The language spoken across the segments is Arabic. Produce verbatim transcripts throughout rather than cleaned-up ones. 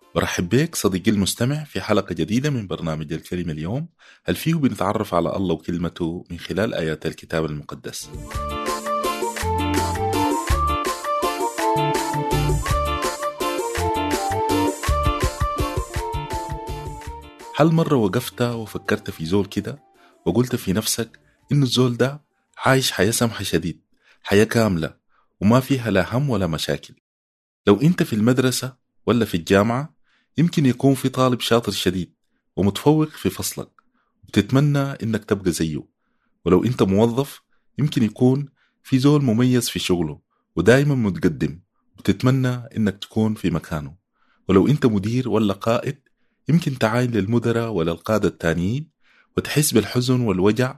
برحب بك صديقي المستمع في حلقة جديدة من برنامج الكلمة اليوم، هل فيه بنتعرف على الله وكلمته من خلال آيات الكتاب المقدس. هل مرة وقفت وفكرت في زول كده وقلت في نفسك إنه الزول ده عايش حياة سمحة شديد، حياة كاملة وما فيها لا هم ولا مشاكل؟ لو أنت في المدرسة ولا في الجامعة يمكن يكون في طالب شاطر شديد ومتفوق في فصلك وبتتمنى إنك تبقى زيه. ولو أنت موظف يمكن يكون في زول مميز في شغله ودايما متقدم وبتتمنى إنك تكون في مكانه. ولو أنت مدير ولا قائد يمكن تعاين للمدراء ولا القادة التانيين وتحس بالحزن والوجع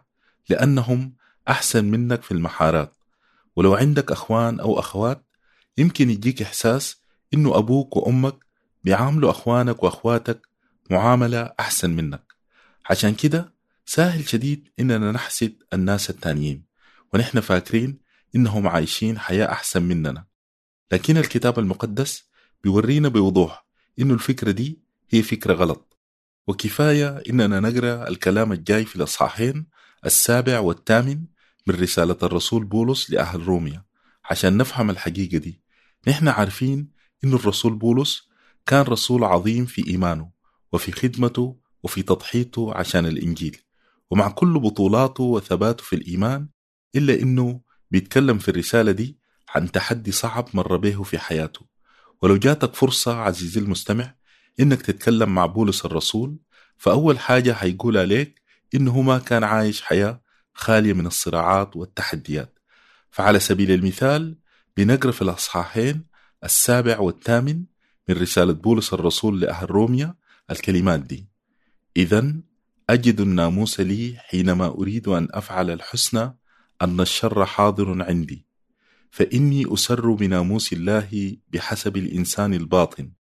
لأنهم أحسن منك في المهارات. ولو عندك أخوان أو أخوات يمكن يجيك إحساس إنه أبوك وأمك بيعاملوا أخوانك وأخواتك معاملة أحسن منك. عشان كده سهل شديد إننا نحسد الناس التانيين ونحن فاكرين إنهم عايشين حياة أحسن مننا، لكن الكتاب المقدس بيورينا بوضوح إنه الفكرة دي هي فكرة غلط. وكفاية إننا نقرأ الكلام الجاي في الأصحاحين السابع والثامن من رسالة الرسول بولس لأهل روميا عشان نفهم الحقيقة دي. نحن عارفين إن الرسول بولس كان رسول عظيم في إيمانه وفي خدمته وفي تضحيته عشان الإنجيل، ومع كل بطولاته وثباته في الإيمان إلا إنه بيتكلم في الرسالة دي عن تحدي صعب مر به في حياته. ولو جاتك فرصة عزيزي المستمع إنك تتكلم مع بولس الرسول، فأول حاجة هيقول عليك إنه ما كان عايش حياة خالية من الصراعات والتحديات. فعلى سبيل المثال بنقرأ في الأصحاحين السابع والثامن من رسالة بولس الرسول لأهل روميا الكلمات دي: إذن أجد الناموس لي حينما أريد أن أفعل الحسنى أن الشر حاضر عندي، فإني أسر بناموس الله بحسب الإنسان الباطن،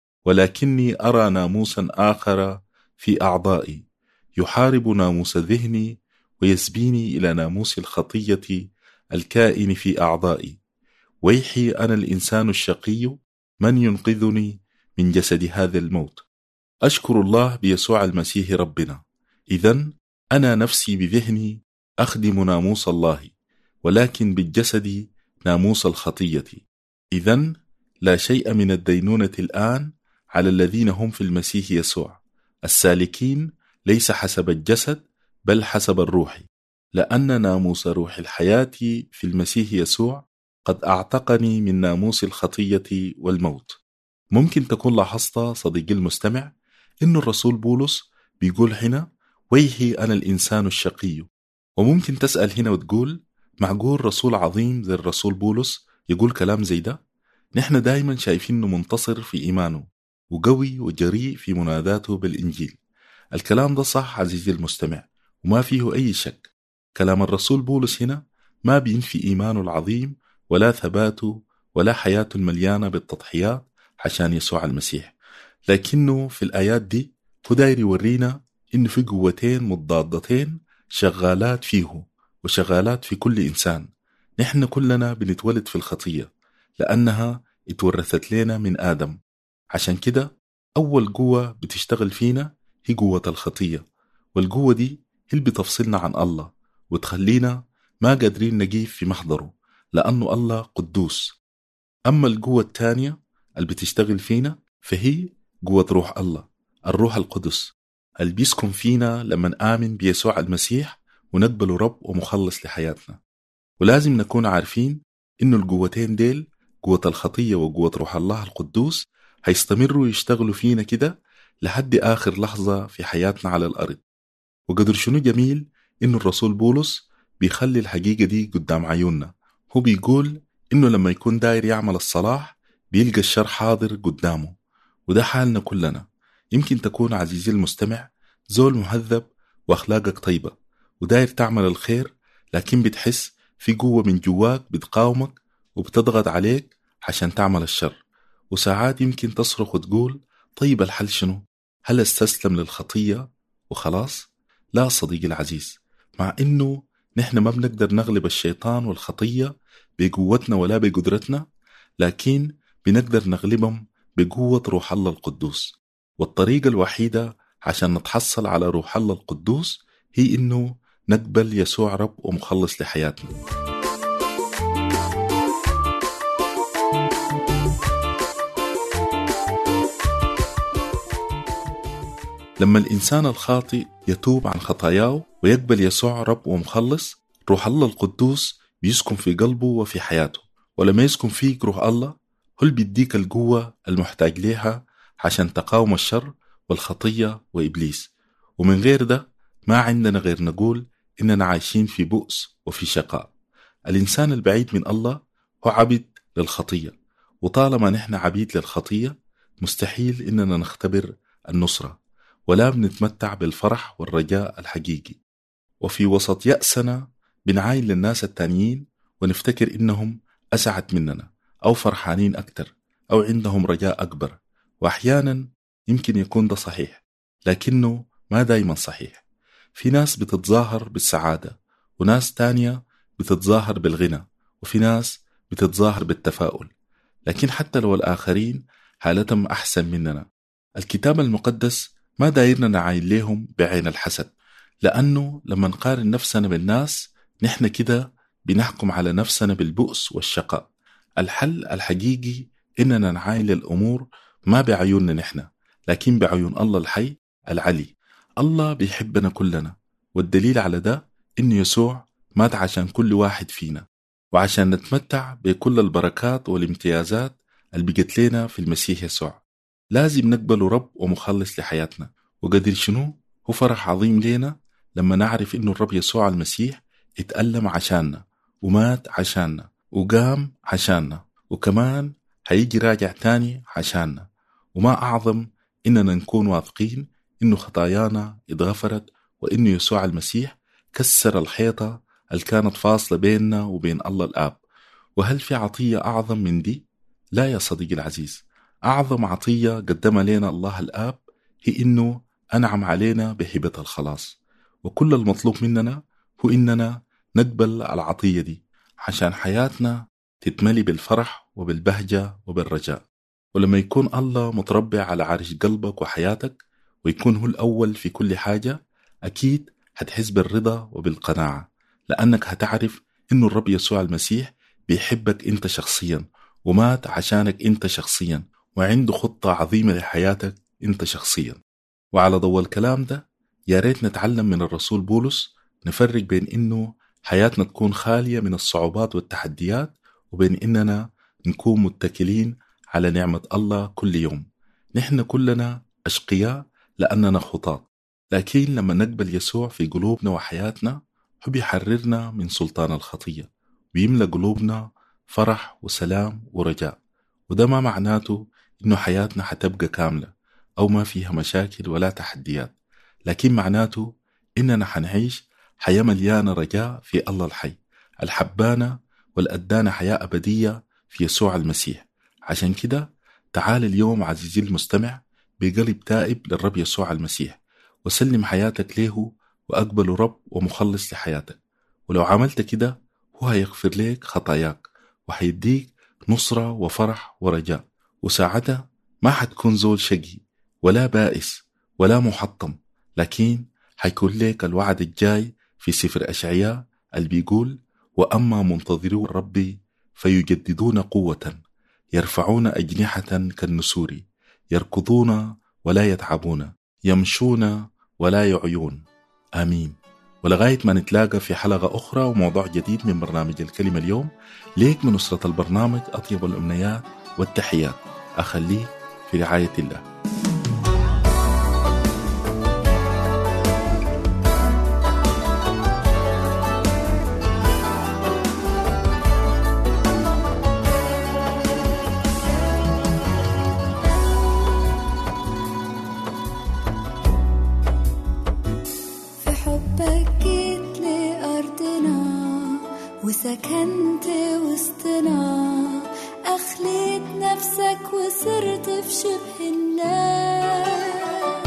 ولكني أرى ناموسا آخر في أعضائي يحارب ناموس ذهني ويسبيني إلى ناموس الخطية الكائن في أعضائي. ويحي أنا الإنسان الشقي، من ينقذني من جسد هذا الموت؟ أشكر الله بيسوع المسيح ربنا. إذن أنا نفسي بذهني أخدم ناموس الله، ولكن بالجسد ناموس الخطية. إذن لا شيء من الدينونة الآن على الذين هم في المسيح يسوع، السالكين ليس حسب الجسد بل حسب الروح، لأن ناموس روح الحياة في المسيح يسوع قد أعتقني من ناموس الخطية والموت. ممكن تكون لاحظت صديقي المستمع إن الرسول بولس بيقول هنا ويحي أنا الإنسان الشقي، وممكن تسأل هنا وتقول معقول رسول عظيم زي الرسول بولس يقول كلام زي ده؟ نحن دايما شايفينه منتصر في إيمانه وقوي وجريء في مناداته بالإنجيل. الكلام ده صح عزيزي المستمع وما فيه أي شك. كلام الرسول بولس هنا ما بينفي إيمانه العظيم ولا ثباته ولا حياته المليانة بالتضحيات عشان يسوع المسيح، لكنه في الآيات دي هو داير يورينا إنه في قوتين مضادتين شغالات فيه وشغالات في كل إنسان. نحن كلنا بنتولد في الخطية لأنها اتورثت لنا من آدم، عشان كده أول قوة بتشتغل فينا هي قوة الخطية، والقوة دي هي اللي بتفصلنا عن الله وتخلينا ما قادرين نقيف في محضره لأنه الله قدوس. أما القوة الثانية اللي بتشتغل فينا فهي قوة روح الله، الروح القدس اللي بيسكن فينا لما آمن بيسوع المسيح ونقبله رب ومخلص لحياتنا. ولازم نكون عارفين إنه القوتين ديل، قوة الخطية وقوة روح الله القدوس، هيستمروا يشتغلوا فينا كده لحد آخر لحظة في حياتنا على الأرض. وقدر شنو جميل إنه الرسول بولس بيخلي الحقيقة دي قدام عيوننا. هو بيقول إنه لما يكون داير يعمل الصلاح بيلقى الشر حاضر قدامه، وده حالنا كلنا. يمكن تكون عزيزي المستمع زول مهذب وأخلاقك طيبة وداير تعمل الخير، لكن بتحس في قوة من جواك بتقاومك وبتضغط عليك عشان تعمل الشر. وساعات يمكن تصرخ وتقول طيب الحل شنو؟ هل استسلم للخطية وخلاص؟ لا صديقي العزيز، مع إنه نحن ما بنقدر نغلب الشيطان والخطية بقوتنا ولا بقدرتنا، لكن بنقدر نغلبهم بقوة روح الله القدوس. والطريقة الوحيدة عشان نتحصل على روح الله القدوس هي إنه نقبل يسوع رب ومخلص لحياتنا. لما الإنسان الخاطئ يتوب عن خطاياه ويقبل يسوع رب ومخلص، روح الله القدوس بيسكن في قلبه وفي حياته. ولما يسكن فيك روح الله، هو اللي بيديك القوة المحتاج ليها عشان تقاوم الشر والخطية وإبليس. ومن غير ده ما عندنا غير نقول إننا عايشين في بؤس وفي شقاء. الإنسان البعيد من الله هو عبيد للخطية، وطالما نحن عبيد للخطية مستحيل إننا نختبر النصرة ولا بنتمتع بالفرح والرجاء الحقيقي. وفي وسط يأسنا بنعاين للناس التانيين ونفتكر إنهم أسعد مننا أو فرحانين أكتر أو عندهم رجاء أكبر. وأحيانا يمكن يكون ده صحيح، لكنه ما دايما صحيح. في ناس بتتظاهر بالسعادة، وناس تانية بتتظاهر بالغنى، وفي ناس بتتظاهر بالتفاؤل. لكن حتى لو الآخرين حالتهم أحسن مننا، الكتاب المقدس ما دايرنا نعاين لهم بعين الحسد، لأنه لما نقارن نفسنا بالناس نحن كده بنحكم على نفسنا بالبؤس والشقاء. الحل الحقيقي إننا نعاين للأمور ما بعيوننا نحن، لكن بعيون الله الحي العلي. الله بيحبنا كلنا، والدليل على ده إن يسوع مات عشان كل واحد فينا، وعشان نتمتع بكل البركات والامتيازات اللي بقت لنا في المسيح يسوع لازم نقبل رب ومخلص لحياتنا. وقدر شنو هو فرح عظيم لنا لما نعرف إنه الرب يسوع المسيح اتألم عشاننا ومات عشاننا وقام عشاننا، وكمان هيجي راجع تاني عشاننا. وما أعظم إننا نكون واثقين إنه خطايانا اتغفرت، وإنه يسوع المسيح كسر الحيطة اللي كانت فاصلة بيننا وبين الله الآب. وهل في عطية أعظم من دي؟ لا يا صديقي العزيز. أعظم عطية قدمها لنا الله الآب هي إنه أنعم علينا بهبة الخلاص. وكل المطلوب مننا هو إننا نقبل العطية دي عشان حياتنا تتملي بالفرح وبالبهجة وبالرجاء. ولما يكون الله متربع على عرش قلبك وحياتك ويكون هو الأول في كل حاجة، أكيد هتحس بالرضا وبالقناعة، لأنك هتعرف إنه الرب يسوع المسيح بيحبك أنت شخصيا، ومات عشانك أنت شخصيا، وعنده خطة عظيمة لحياتك أنت شخصيا. وعلى ضوء الكلام ده يا ريت نتعلم من الرسول بولس نفرق بين إنه حياتنا تكون خالية من الصعوبات والتحديات، وبين إننا نكون متكلين على نعمة الله كل يوم. نحن كلنا أشقياء لأننا خطاة، لكن لما نقبل يسوع في قلوبنا وحياتنا هو بيحررنا من سلطان الخطية ويملى قلوبنا فرح وسلام ورجاء. وده ما معناته إنه حياتنا حتبقى كاملة أو ما فيها مشاكل ولا تحديات، لكن معناته إننا حنعيش حياة مليانة رجاء في الله الحي الحبانة والأدانة حياة أبدية في يسوع المسيح. عشان كده تعال اليوم عزيزي المستمع بقلب تائب للرب يسوع المسيح، وسلم حياتك له وأقبل رب ومخلص لحياتك. ولو عملت كده هو هيغفر لك خطاياك وهيديك نصرة وفرح ورجاء. وساعتها ما حتكون زول شقي ولا بائس ولا محطم، لكن حيكون لك الوعد الجاي في سفر أشعياء اللي بيقول: وأما منتظرو ربي فيجددون قوة، يرفعون أجنحة كالنسور، يركضون ولا يتعبون، يمشون ولا يعيون. آمين. ولغاية ما نتلاقى في حلقة أخرى وموضوع جديد من برنامج الكلمة اليوم، ليك من أسرة البرنامج أطيب الأمنيات والتحيات. أخليك في رعاية الله. وسكنت وسطنا، أخليت نفسك وصرت في شبه الناس،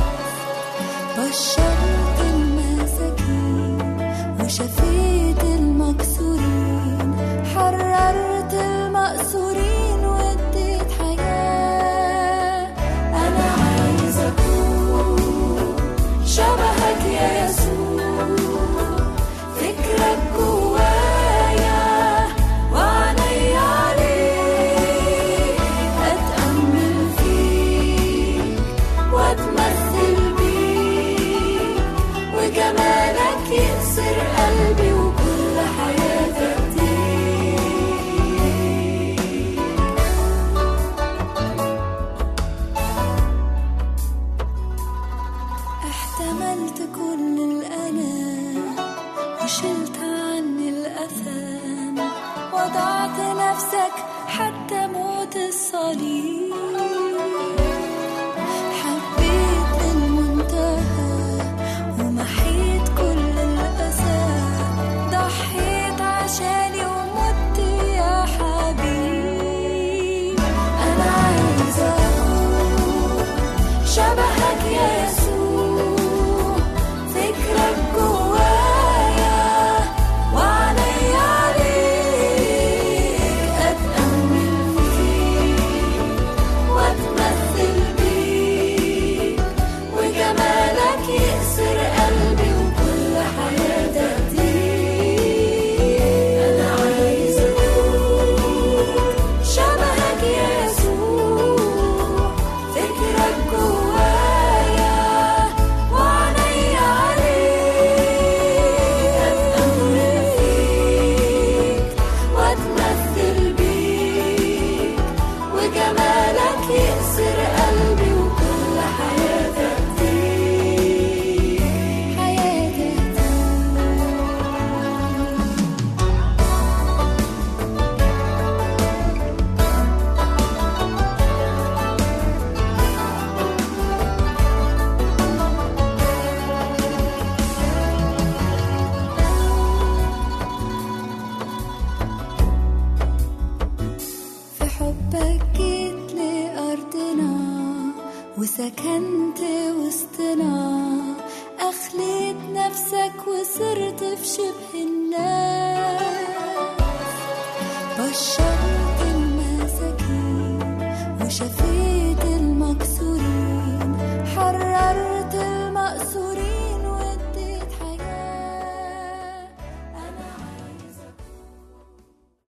بشرت المساكين وشفيت المكسورين، حررت المأسورين واديت حياة. شبهك يسوع، فكرك جوايا وعلي عليك أتأمل فيك وأتمثل بيك، وجمالك يأسر قلبي وكل حياتي أديك. أنا عايز أكون شبهك يسوع، فكرك جوايا وعلي عليك أتأمل فيك وأتمثل بيك، وجمالك يأسر قلبي وكل حياتي أديك، حياتي أديك. في حبك جيت لأرضنا وسكنت وسطنا، أخليت نفسك وصرت في شبه الناس، بشرت المساكين وشفيت